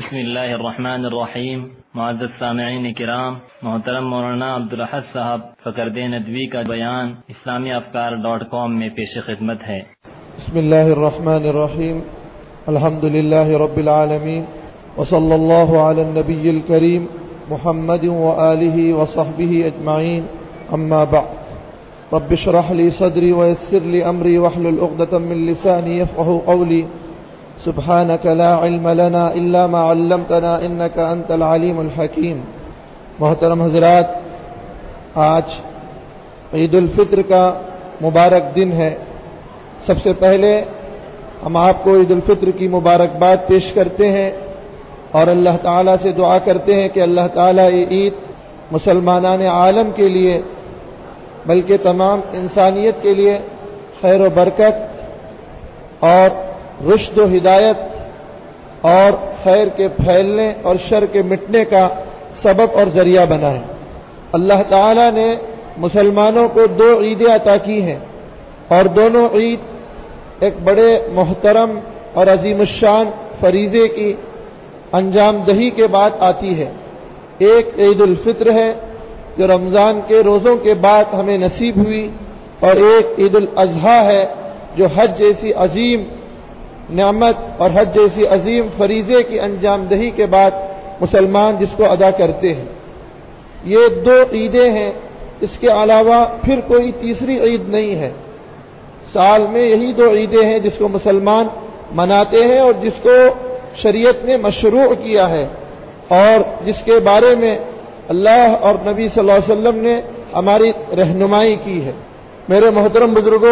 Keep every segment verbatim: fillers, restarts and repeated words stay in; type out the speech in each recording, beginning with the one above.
بسم اللہ الرحمن الرحیم۔ معزز سامعین کرام، محترم مولانا عبدالاحد صاحب فقرد ندوی کا بیان اسلامی افکار ڈاٹ کام میں پیش خدمت ہے۔ بسم اللہ الرحمن الرحیم، الحمد للہ رب العالمین، وصلی اللہ علی النبی الکریم محمد وآلہ وصحبہ اجمعین، اما بعد، رب اشرح لی صدری ویسر لی امری واحلل عقدۃ من لسانی یفقهوا قولی، سبحانك لا علم لنا الا ما علمتنا انك انت العلیم الحکیم۔ محترم حضرات، آج عید الفطر کا مبارک دن ہے۔ سب سے پہلے ہم آپ کو عید الفطر کی مبارکباد پیش کرتے ہیں اور اللہ تعالیٰ سے دعا کرتے ہیں کہ اللہ تعالیٰ یہ عید مسلمانان عالم کے لیے بلکہ تمام انسانیت کے لیے خیر و برکت اور رشد و ہدایت اور خیر کے پھیلنے اور شر کے مٹنے کا سبب اور ذریعہ بنا ہے۔ اللہ تعالیٰ نے مسلمانوں کو دو عیدیں عطا کی ہیں اور دونوں عید ایک بڑے محترم اور عظیم الشان فریضے کی انجام دہی کے بعد آتی ہے۔ ایک عید الفطر ہے جو رمضان کے روزوں کے بعد ہمیں نصیب ہوئی، اور ایک عید الاضحیٰ ہے جو حج جیسی عظیم نعمت اور حج جیسی عظیم فریضے کی انجام دہی کے بعد مسلمان جس کو ادا کرتے ہیں۔ یہ دو عیدیں ہیں، اس کے علاوہ پھر کوئی تیسری عید نہیں ہے۔ سال میں یہی دو عیدیں ہیں جس کو مسلمان مناتے ہیں اور جس کو شریعت نے مشروع کیا ہے اور جس کے بارے میں اللہ اور نبی صلی اللہ علیہ وسلم نے ہماری رہنمائی کی ہے۔ میرے محترم بزرگوں،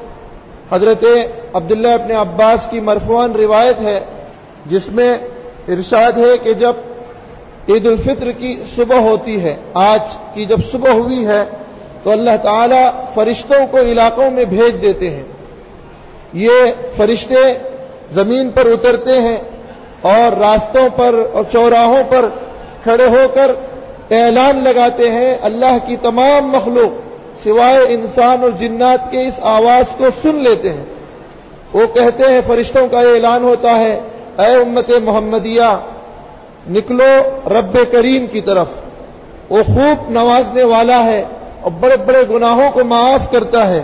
حضرت عبداللہ ابن عباس کی مرفوعاً روایت ہے جس میں ارشاد ہے کہ جب عید الفطر کی صبح ہوتی ہے، آج کی جب صبح ہوئی ہے، تو اللہ تعالی فرشتوں کو علاقوں میں بھیج دیتے ہیں۔ یہ فرشتے زمین پر اترتے ہیں اور راستوں پر اور چوراہوں پر کھڑے ہو کر اعلان لگاتے ہیں۔ اللہ کی تمام مخلوق سوائے انسان اور جنات کے اس آواز کو سن لیتے ہیں۔ وہ کہتے ہیں، فرشتوں کا اعلان ہوتا ہے، اے امت محمدیہ، نکلو رب کریم کی طرف، وہ خوب نوازنے والا ہے اور بڑے بڑے گناہوں کو معاف کرتا ہے۔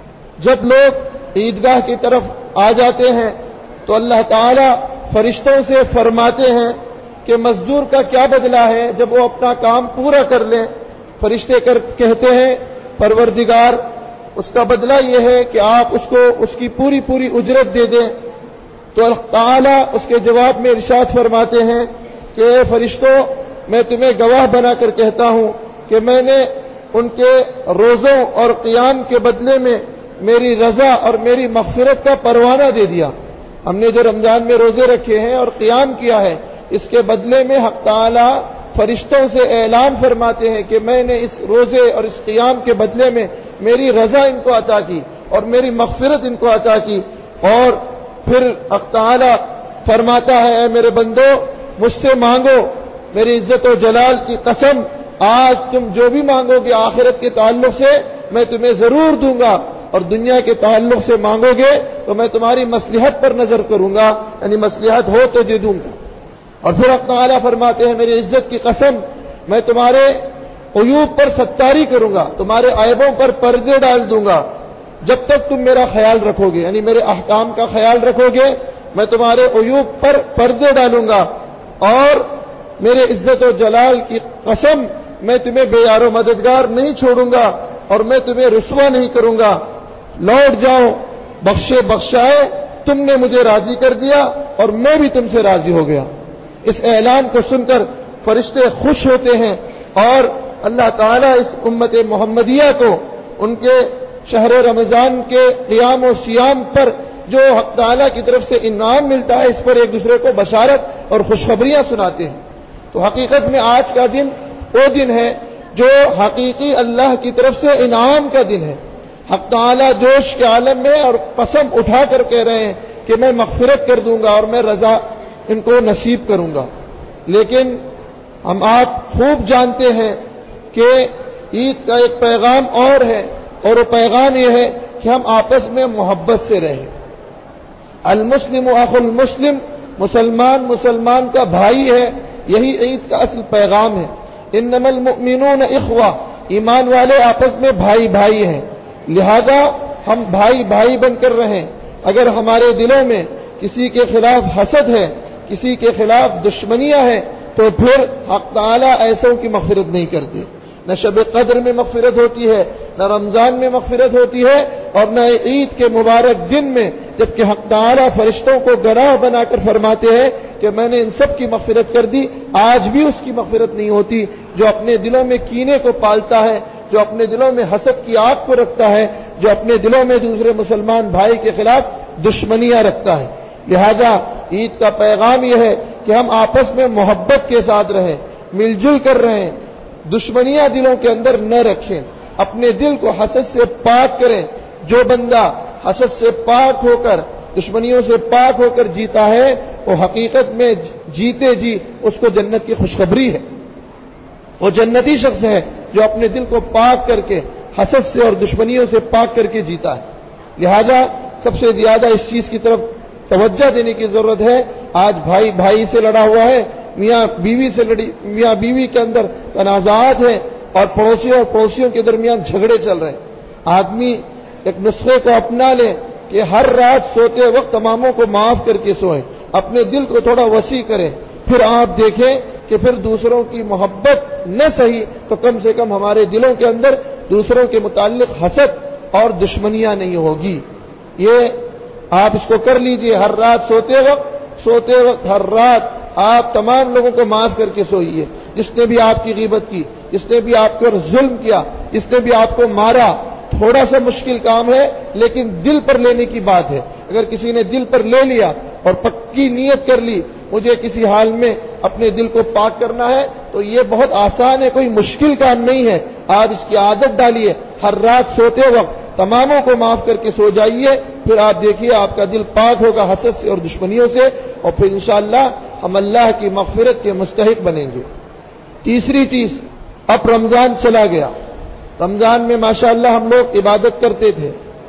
جب لوگ عیدگاہ کی طرف آ جاتے ہیں تو اللہ تعالی فرشتوں سے فرماتے ہیں کہ مزدور کا کیا بدلہ ہے جب وہ اپنا کام پورا کر لیں۔ فرشتے کر کہتے ہیں، پروردگار، اس کا بدلہ یہ ہے کہ آپ اس کو اس کی پوری پوری اجرت دے دیں۔ تو اللہ تعالیٰ اس کے جواب میں ارشاد فرماتے ہیں کہ اے فرشتوں، میں تمہیں گواہ بنا کر کہتا ہوں کہ میں نے ان کے روزوں اور قیام کے بدلے میں میری رضا اور میری مغفرت کا پروانہ دے دیا۔ ہم نے جو رمضان میں روزے رکھے ہیں اور قیام کیا ہے، اس کے بدلے میں حق تعالیٰ فرشتوں سے اعلان فرماتے ہیں کہ میں نے اس روزے اور اس قیام کے بدلے میں میری رضا ان کو عطا کی اور میری مغفرت ان کو عطا کی۔ اور پھر حق تعالیٰ فرماتا ہے، اے میرے بندو، مجھ سے مانگو، میری عزت و جلال کی قسم، آج تم جو بھی مانگو گے آخرت کے تعلق سے میں تمہیں ضرور دوں گا، اور دنیا کے تعلق سے مانگو گے تو میں تمہاری مصلحت پر نظر کروں گا، یعنی مصلحت ہو تو دے دوں گا۔ اور پھر حق تعالیٰ فرماتے ہیں، میری عزت کی قسم، میں تمہارے عیوب پر ستاری کروں گا، تمہارے عیبوں پر پردے ڈال دوں گا جب تک تم میرا خیال رکھو گے، یعنی میرے احکام کا خیال رکھو گے، میں تمہارے عیوب پر پردے ڈالوں گا، اور میرے عزت و جلال کی قسم، میں تمہیں بے یار و مددگار نہیں چھوڑوں گا اور میں تمہیں رسوا نہیں کروں گا۔ لوٹ جاؤ، بخشے بخشائے، تم نے مجھے راضی کر دیا اور میں بھی تم سے راضی ہو گیا۔ اس اعلان کو سن کر فرشتے خوش ہوتے ہیں اور اللہ تعالیٰ اس امت محمدیہ کو ان کے شہر رمضان کے قیام و سیام پر جو حق تعالیٰ کی طرف سے انعام ملتا ہے، اس پر ایک دوسرے کو بشارت اور خوشخبریاں سناتے ہیں۔ تو حقیقت میں آج کا دن وہ دن ہے جو حقیقی اللہ کی طرف سے انعام کا دن ہے۔ حق تعالیٰ جوش کے عالم میں اور قسم اٹھا کر کہہ رہے ہیں کہ میں مغفرت کر دوں گا اور میں رضا ان کو نصیب کروں گا۔ لیکن ہم آپ خوب جانتے ہیں کہ عید کا ایک پیغام اور ہے، اور وہ پیغام یہ ہے کہ ہم آپس میں محبت سے رہیں۔ المسلم اخو المسلم مسلمان مسلمان کا بھائی ہے، یہی عید کا اصل پیغام ہے۔ انما المؤمنون اخوہ، ایمان والے آپس میں بھائی بھائی ہیں، لہذا ہم بھائی بھائی بن کر رہیں۔ اگر ہمارے دلوں میں کسی کے خلاف حسد ہے، کسی کے خلاف دشمنیاں ہیں، تو پھر حق تعالیٰ ایسوں کی مغفرت نہیں کرتے۔ نہ شب قدر میں مغفرت ہوتی ہے، نہ رمضان میں مغفرت ہوتی ہے، اور نہ عید کے مبارک دن میں، جبکہ حق تعالیٰ فرشتوں کو گواہ بنا کر فرماتے ہیں کہ میں نے ان سب کی مغفرت کر دی، آج بھی اس کی مغفرت نہیں ہوتی جو اپنے دلوں میں کینے کو پالتا ہے، جو اپنے دلوں میں حسد کی آگ کو رکھتا ہے، جو اپنے دلوں میں دوسرے مسلمان بھائی کے خلاف دشمنیاں رکھتا ہے۔ لہذا عید کا پیغام یہ ہے کہ ہم آپس میں محبت کے ساتھ رہیں، مل جل کر رہیں، دشمنیاں دلوں کے اندر نہ رکھیں، اپنے دل کو حسد سے پاک کریں۔ جو بندہ حسد سے پاک ہو کر، دشمنیوں سے پاک ہو کر جیتا ہے، وہ حقیقت میں جیتے جی اس کو جنت کی خوشخبری ہے۔ وہ جنتی شخص ہے جو اپنے دل کو پاک کر کے، حسد سے اور دشمنیوں سے پاک کر کے جیتا ہے۔ لہذا سب سے زیادہ اس چیز کی طرف توجہ دینے کی ضرورت ہے۔ آج بھائی بھائی سے لڑا ہوا ہے، میاں بیوی سے لڑی، میاں بیوی کے اندر تنازعات ہیں، اور پڑوسیوں اور پڑوسیوں کے درمیان جھگڑے چل رہے ہیں۔ آدمی ایک نسخے کو اپنا لے کہ ہر رات سوتے وقت تماموں کو معاف کر کے سوئیں، اپنے دل کو تھوڑا وسیع کریں، پھر آپ دیکھیں کہ پھر دوسروں کی محبت نہ صحیح تو کم سے کم ہمارے دلوں کے اندر دوسروں کے متعلق حسد اور دشمنیاں نہیں ہوگی۔ یہ آپ اس کو کر لیجئے، ہر رات سوتے وقت سوتے وقت ہر رات آپ تمام لوگوں کو معاف کر کے سوئیے، جس نے بھی آپ کی غیبت کی، جس نے بھی آپ پر ظلم کیا، جس نے بھی آپ کو مارا۔ تھوڑا سا مشکل کام ہے لیکن دل پر لینے کی بات ہے۔ اگر کسی نے دل پر لے لیا اور پکی نیت کر لی مجھے کسی حال میں اپنے دل کو پاک کرنا ہے، تو یہ بہت آسان ہے، کوئی مشکل کام نہیں ہے۔ آج اس کی عادت ڈالیے، ہر رات سوتے وقت تماموں کو معاف کر کے سو جائیے، پھر آپ دیکھیے آپ کا دل پاک ہوگا حسد سے اور دشمنیوں سے، اور پھر انشاءاللہ ہم اللہ کی مغفرت کے مستحق بنیں گے۔ تیسری چیز، اب رمضان چلا گیا، رمضان میں ماشاءاللہ ہم لوگ عبادت کرتے تھے،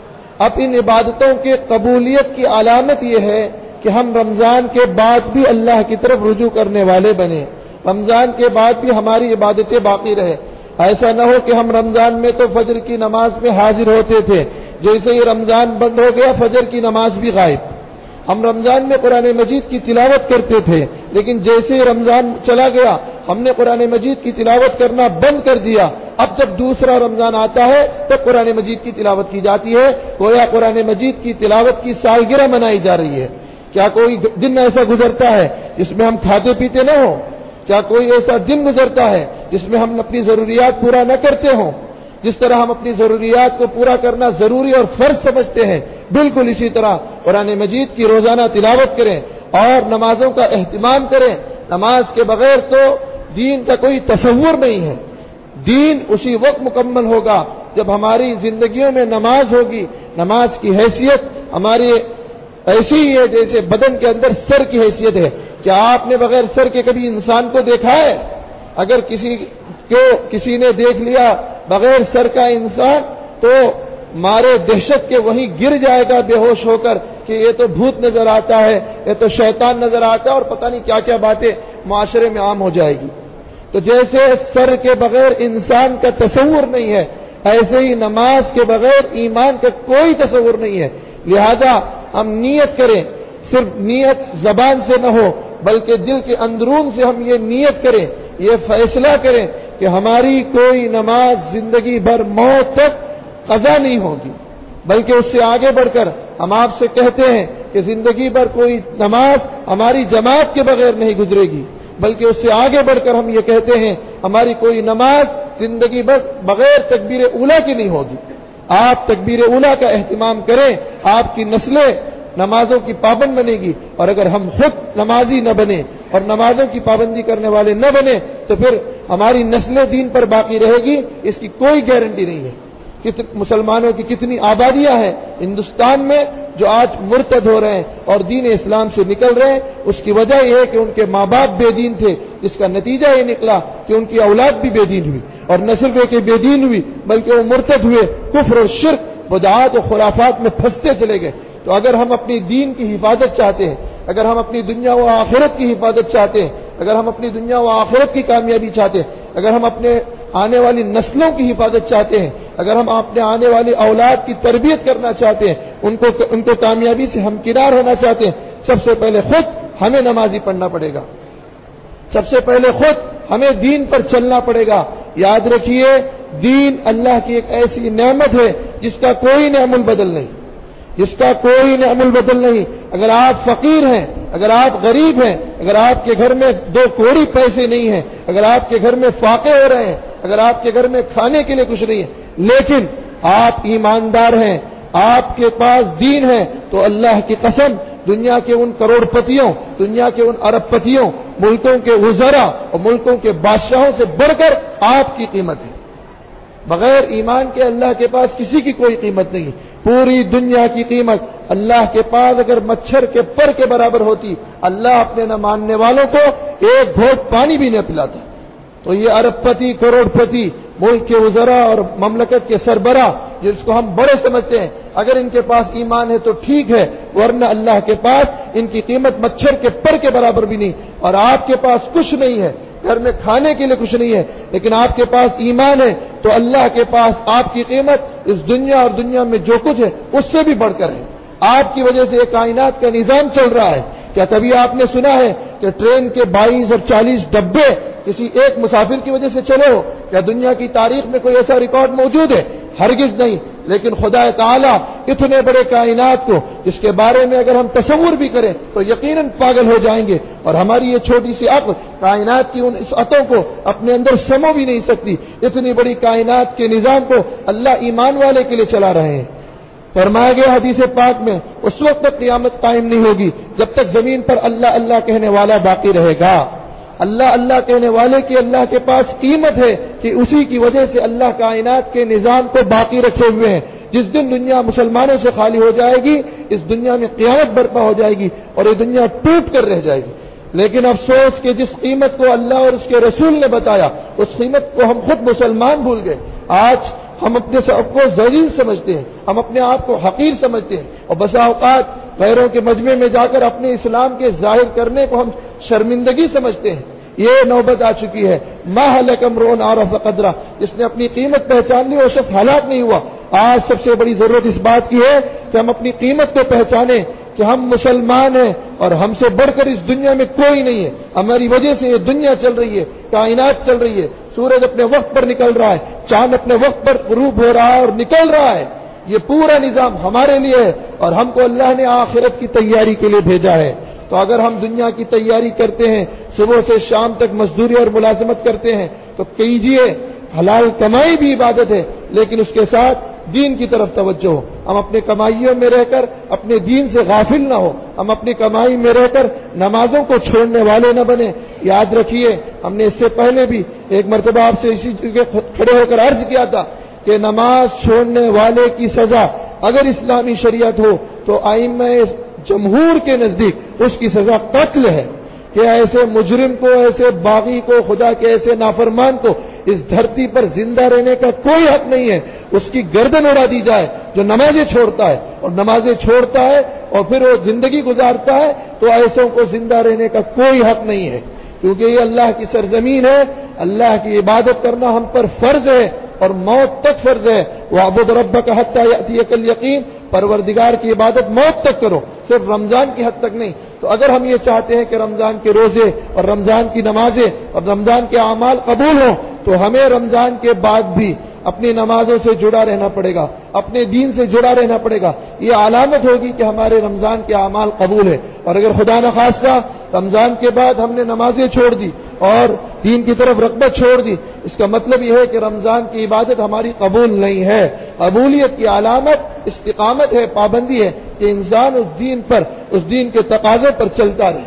اب ان عبادتوں کے قبولیت کی علامت یہ ہے کہ ہم رمضان کے بعد بھی اللہ کی طرف رجوع کرنے والے بنے، رمضان کے بعد بھی ہماری عبادتیں باقی رہے۔ ایسا نہ ہو کہ ہم رمضان میں تو فجر کی نماز میں حاضر ہوتے تھے، جیسے ہی رمضان بند ہو گیا فجر کی نماز بھی غائب۔ ہم رمضان میں قرآن مجید کی تلاوت کرتے تھے، لیکن جیسے ہی رمضان چلا گیا ہم نے قرآن مجید کی تلاوت کرنا بند کر دیا۔ اب جب دوسرا رمضان آتا ہے تب قرآن مجید کی تلاوت کی جاتی ہے، گویا قرآن مجید کی تلاوت کی سالگرہ منائی جا رہی ہے۔ کیا کوئی دن ایسا گزرتا ہے جس میں ہم کھاتے پیتے نہ ہوں؟ کیا کوئی ایسا دن گزرتا ہے جس میں ہم اپنی ضروریات پورا نہ کرتے ہوں؟ جس طرح ہم اپنی ضروریات کو پورا کرنا ضروری اور فرض سمجھتے ہیں، بالکل اسی طرح قرآن مجید کی روزانہ تلاوت کریں اور نمازوں کا اہتمام کریں۔ نماز کے بغیر تو دین کا کوئی تصور نہیں ہے۔ دین اسی وقت مکمل ہوگا جب ہماری زندگیوں میں نماز ہوگی۔ نماز کی حیثیت ہماری ایسی ہی ہے جیسے بدن کے اندر سر کی حیثیت ہے۔ کیا آپ نے بغیر سر کے کبھی انسان کو دیکھا ہے؟ اگر کسی کو کسی نے دیکھ لیا بغیر سر کا انسان تو مارے دہشت کے وہیں گر جائے گا بے ہوش ہو کر کہ یہ تو بھوت نظر آتا ہے، یہ تو شیطان نظر آتا ہے، اور پتہ نہیں کیا کیا باتیں معاشرے میں عام ہو جائے گی۔ تو جیسے سر کے بغیر انسان کا تصور نہیں ہے، ایسے ہی نماز کے بغیر ایمان کا کوئی تصور نہیں ہے۔ لہذا ہم نیت کریں، صرف نیت زبان سے نہ ہو بلکہ دل کے اندرون سے ہم یہ نیت کریں، یہ فیصلہ کریں کہ ہماری کوئی نماز زندگی بھر موت تک قضا نہیں ہوگی، بلکہ اس سے آگے بڑھ کر ہم آپ سے کہتے ہیں کہ زندگی بھر کوئی نماز ہماری جماعت کے بغیر نہیں گزرے گی، بلکہ اس سے آگے بڑھ کر ہم یہ کہتے ہیں ہماری کوئی نماز زندگی بھر بغیر تکبیر اولیٰ کی نہیں ہوگی۔ آپ تکبیر اولیٰ کا اہتمام کریں، آپ کی نسلیں نمازوں کی پابند بنے گی، اور اگر ہم خود نمازی نہ بنے اور نمازوں کی پابندی کرنے والے نہ بنے تو پھر ہماری نسلیں دین پر باقی رہے گی، اس کی کوئی گارنٹی نہیں ہے۔ مسلمانوں کی کتنی آبادیاں ہیں ہندوستان میں جو آج مرتد ہو رہے ہیں اور دین اسلام سے نکل رہے ہیں، اس کی وجہ یہ ہے کہ ان کے ماں باپ بے دین تھے، جس کا نتیجہ یہ نکلا کہ ان کی اولاد بھی بے دین ہوئی، اور نہ صرف یہ کہ بے دین ہوئی بلکہ وہ مرتد ہوئے، کفر اور شرک، بدعات اور خرافات میں پھنستے چلے گئے۔ تو اگر ہم اپنی دین کی حفاظت چاہتے ہیں، اگر ہم اپنی دنیا و آخرت کی حفاظت چاہتے ہیں، اگر ہم اپنی دنیا و آخرت کی کامیابی چاہتے ہیں، اگر ہم اپنے آنے والی نسلوں کی حفاظت چاہتے ہیں، اگر ہم اپنے آنے والی اولاد کی تربیت کرنا چاہتے ہیں، ان کو ان کو کامیابی سے ہمکنار ہونا چاہتے ہیں، سب سے پہلے خود ہمیں نمازی پڑھنا پڑے گا، سب سے پہلے خود ہمیں دین پر چلنا پڑے گا۔ یاد رکھیے، دین اللہ کی ایک ایسی نعمت ہے جس کا کوئی نعم البدل نہیں، جس کا کوئی نعم البدل نہیں۔ اگر آپ فقیر ہیں، اگر آپ غریب ہیں، اگر آپ کے گھر میں دو کوڑی پیسے نہیں ہیں، اگر آپ کے گھر میں فاقے ہو رہے ہیں، اگر آپ کے گھر میں کھانے کے لیے کچھ نہیں ہے، لیکن آپ ایماندار ہیں، آپ کے پاس دین ہے، تو اللہ کی قسم دنیا کے ان کروڑ پتیوں، دنیا کے ان ارب پتیوں، ملکوں کے وزراء اور ملکوں کے بادشاہوں سے بڑھ کر آپ کی قیمت ہے۔ بغیر ایمان کے اللہ کے پاس کسی کی کوئی قیمت نہیں۔ پوری دنیا کی قیمت اللہ کے پاس اگر مچھر کے پر کے برابر ہوتی، اللہ اپنے نہ ماننے والوں کو ایک گھونٹ پانی بھی نہ پلاتا۔ تو یہ ارب پتی، کروڑ پتی، ملک کے وزراء اور مملکت کے سربراہ جس کو ہم بڑے سمجھتے ہیں، اگر ان کے پاس ایمان ہے تو ٹھیک ہے، ورنہ اللہ کے پاس ان کی قیمت مچھر کے پر کے برابر بھی نہیں۔ اور آپ کے پاس کچھ نہیں ہے، گھر میں کھانے کے لیے کچھ نہیں ہے، لیکن آپ کے پاس ایمان ہے، تو اللہ کے پاس آپ کی قیمت اس دنیا اور دنیا میں جو کچھ ہے اس سے بھی بڑھ کر ہے۔ آپ کی وجہ سے یہ کائنات کا نظام چل رہا ہے۔ کیا کبھی آپ نے سنا ہے کہ ٹرین کے بائیس اور چالیس ڈبے کسی ایک مسافر کی وجہ سے چلے ہو؟ کیا دنیا کی تاریخ میں کوئی ایسا ریکارڈ موجود ہے؟ ہرگز نہیں۔ لیکن خدا تعالیٰ اتنے بڑے کائنات کو، جس کے بارے میں اگر ہم تصور بھی کریں تو یقیناً پاگل ہو جائیں گے، اور ہماری یہ چھوٹی سی عقل کائنات کی ان وسعتوں کو اپنے اندر سمو بھی نہیں سکتی۔ اتنی بڑی کائنات کے نظام کو اللہ ایمان والے کے لیے چلا رہے ہیں۔ فرمایا گیا حدیث پاک میں، اس وقت تک قیامت قائم نہیں ہوگی جب تک زمین پر اللہ اللہ کہنے والا باقی رہے گا۔ اللہ اللہ کہنے والے کی اللہ کے پاس قیمت ہے کہ اسی کی وجہ سے اللہ کائنات کے نظام کو باقی رکھے ہوئے ہیں۔ جس دن دنیا مسلمانوں سے خالی ہو جائے گی، اس دنیا میں قیامت برپا ہو جائے گی اور یہ دنیا ٹوٹ کر رہ جائے گی۔ لیکن افسوس کہ جس قیمت کو اللہ اور اس کے رسول نے بتایا، اس قیمت کو ہم خود مسلمان بھول گئے۔ آج ہم اپنے سب کو ذلیل سمجھتے ہیں، ہم اپنے آپ کو حقیر سمجھتے ہیں، اور بسا اوقات غیروں کے مجمع میں جا کر اپنے اسلام کے ظاہر کرنے کو ہم شرمندگی سمجھتے ہیں۔ یہ نوبت آ چکی ہے۔ ما هلك امرؤ عرف قدرہ، جس نے اپنی قیمت پہچان لی وہ شخص ہلاک نہیں ہوا۔ آج سب سے بڑی ضرورت اس بات کی ہے کہ ہم اپنی قیمت کو پہچانیں کہ ہم مسلمان ہیں اور ہم سے بڑھ کر اس دنیا میں کوئی نہیں ہے۔ ہماری وجہ سے یہ دنیا چل رہی ہے، کائنات چل رہی ہے، سورج اپنے وقت پر نکل رہا ہے، چاند اپنے وقت پر غروب ہو رہا ہے اور نکل رہا ہے۔ یہ پورا نظام ہمارے لیے ہے اور ہم کو اللہ نے آخرت کی تیاری کے لیے بھیجا ہے۔ تو اگر ہم دنیا کی تیاری کرتے ہیں، صبح سے شام تک مزدوری اور ملازمت کرتے ہیں، تو کیجئے، حلال کمائی بھی عبادت ہے، لیکن اس کے ساتھ دین کی طرف توجہ ہو۔ ہم اپنے کمائیوں میں رہ کر اپنے دین سے غافل نہ ہو، ہم اپنی کمائی میں رہ کر نمازوں کو چھوڑنے والے نہ بنے۔ یاد رکھیے، ہم نے اس سے پہلے بھی ایک مرتبہ آپ سے اسی جگہ کھڑے ہو کر عرض کیا تھا کہ نماز چھوڑنے والے کی سزا اگر اسلامی شریعت ہو تو ائمہ جمہور کے نزدیک اس کی سزا قتل ہے، کہ ایسے مجرم کو، ایسے باغی کو، خدا کے ایسے نافرمان کو اس دھرتی پر زندہ رہنے کا کوئی حق نہیں ہے۔ اس کی گردن اڑا دی جائے جو نمازیں چھوڑتا ہے، اور نمازیں چھوڑتا ہے اور پھر وہ زندگی گزارتا ہے، تو ایسوں کو زندہ رہنے کا کوئی حق نہیں ہے، کیونکہ یہ اللہ کی سرزمین ہے۔ اللہ کی عبادت کرنا ہم پر فرض ہے اور موت تک فرض ہے۔ وَاعْبُدْ رَبَّكَ حَتَّىٰ يَأْتِيَكَ الْيَقِينُ، پروردگار کی عبادت موت تک کرو، صرف رمضان کی حد تک نہیں۔ تو اگر ہم یہ چاہتے ہیں کہ رمضان کے روزے اور رمضان کی نمازیں اور رمضان کے اعمال قبول ہوں، تو ہمیں رمضان کے بعد بھی اپنی نمازوں سے جڑا رہنا پڑے گا، اپنے دین سے جڑا رہنا پڑے گا۔ یہ علامت ہوگی کہ ہمارے رمضان کے اعمال قبول ہے۔ اور اگر خدا نخواستہ رمضان کے بعد ہم نے نمازیں چھوڑ دی اور دین کی طرف رغبت چھوڑ دی، اس کا مطلب یہ ہے کہ رمضان کی عبادت ہماری قبول نہیں ہے۔ قبولیت کی علامت استقامت ہے، پابندی ہے کہ انسان اس دین پر، اس دین کے تقاضے پر چلتا رہے۔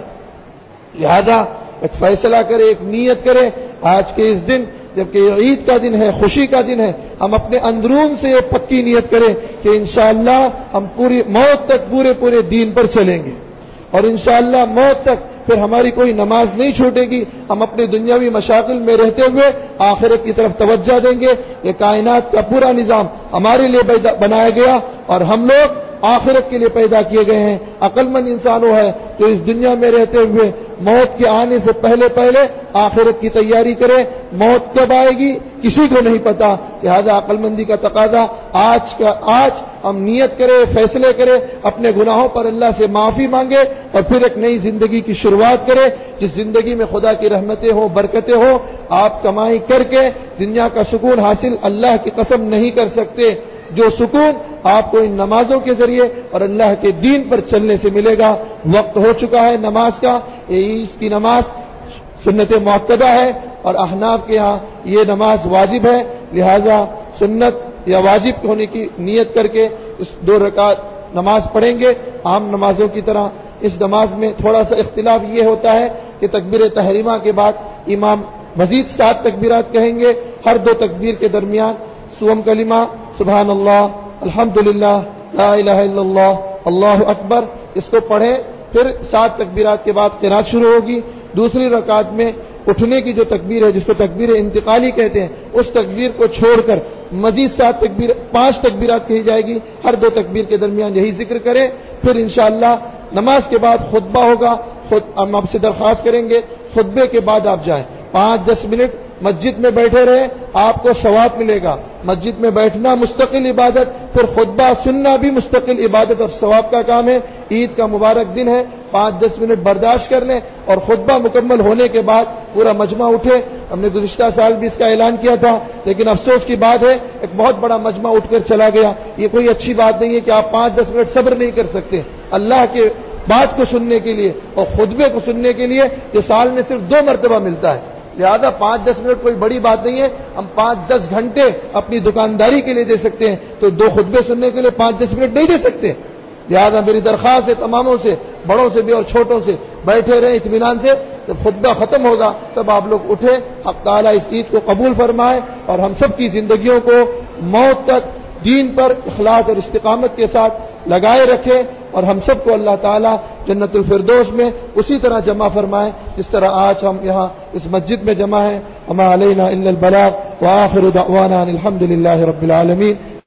لہذا ایک فیصلہ کرے، ایک نیت کرے، آج کے اس دن جبکہ یہ عید کا دن ہے، خوشی کا دن ہے، ہم اپنے اندرون سے یہ پکی نیت کریں کہ انشاءاللہ ہم پوری موت تک پورے پورے دین پر چلیں گے، اور انشاءاللہ موت تک پھر ہماری کوئی نماز نہیں چھوٹے گی۔ ہم اپنے دنیاوی مشاغل میں رہتے ہوئے آخرت کی طرف توجہ دیں گے۔ یہ کائنات کا پورا نظام ہمارے لیے بنایا گیا اور ہم لوگ آخرت کے لیے پیدا کیے گئے ہیں۔ عقل مند انسان وہ ہے تو اس دنیا میں رہتے ہوئے موت کے آنے سے پہلے پہلے آخرت کی تیاری کرے. موت کب آئے گی کسی کو نہیں پتا. لہذا عقل مندی کا تقاضا آج کا آج ہم نیت کرے, فیصلے کرے, اپنے گناہوں پر اللہ سے معافی مانگے اور پھر ایک نئی زندگی کی شروعات کرے, جس زندگی میں خدا کی رحمتیں ہوں, برکتیں ہوں. آپ کمائی کر کے دنیا کا سکون حاصل اللہ کی قسم نہیں کر سکتے. جو سکون آپ کو ان نمازوں کے ذریعے اور اللہ کے دین پر چلنے سے ملے گا. وقت ہو چکا ہے نماز کا. عید کی نماز سنت مؤکدہ ہے اور احناف کے ہاں یہ نماز واجب ہے. لہذا سنت یا واجب ہونے کی نیت کر کے اس دو رکعت نماز پڑھیں گے عام نمازوں کی طرح. اس نماز میں تھوڑا سا اختلاف یہ ہوتا ہے کہ تکبیر تحریمہ کے بعد امام مزید سات تکبیرات کہیں گے. ہر دو تکبیر کے درمیان سوم کلمہ سبحان اللہ, الحمدللہ, لا الہ الا اللہ, اللہ اکبر اس کو پڑھیں. پھر سات تکبیرات کے بعد قرات شروع ہوگی. دوسری رکعت میں اٹھنے کی جو تکبیر ہے جس کو تکبیر انتقالی کہتے ہیں اس تکبیر کو چھوڑ کر مزید سات تکبیر پانچ تکبیرات کہی جائے گی. ہر دو تکبیر کے درمیان یہی ذکر کریں. پھر انشاءاللہ نماز کے بعد خطبہ ہوگا. خود ہم آپ سے درخواست کریں گے خطبے کے بعد آپ جائیں, پانچ دس منٹ مسجد میں بیٹھے رہیں, آپ کو ثواب ملے گا. مسجد میں بیٹھنا مستقل عبادت, پھر خطبہ سننا بھی مستقل عبادت اور ثواب کا کام ہے. عید کا مبارک دن ہے, پانچ دس منٹ برداشت کر لیں اور خطبہ مکمل ہونے کے بعد پورا مجمع اٹھے. ہم نے گزشتہ سال بھی اس کا اعلان کیا تھا, لیکن افسوس کی بات ہے ایک بہت بڑا مجمع اٹھ کر چلا گیا. یہ کوئی اچھی بات نہیں ہے کہ آپ پانچ دس منٹ صبر نہیں کر سکتے اللہ کے بات کو سننے کے لیے اور خطبے کو سننے کے لیے. یہ سال میں صرف دو مرتبہ ملتا ہے. لہذا پانچ دس منٹ کوئی بڑی بات نہیں ہے. ہم پانچ دس گھنٹے اپنی دکانداری کے لیے دے سکتے ہیں, تو دو خطبے سننے کے لیے پانچ دس منٹ نہیں دے سکتے. لہذا میری درخواست ہے تماموں سے, بڑوں سے بھی اور چھوٹوں سے, بیٹھے رہیں اطمینان سے. جب خطبہ ختم ہوگا تب آپ لوگ اٹھیں. حق تعالیٰ اس عید کو قبول فرمائے اور ہم سب کی زندگیوں کو موت تک دین پر اخلاص اور استقامت کے ساتھ لگائے رکھے اور ہم سب کو اللہ تعالیٰ جنت الفردوس میں اسی طرح جمع فرمائے جس طرح آج ہم یہاں اس مسجد میں جمع ہیں. وما علینا الا البلاغ وآخر دعوانا الحمد للہ رب العالمین.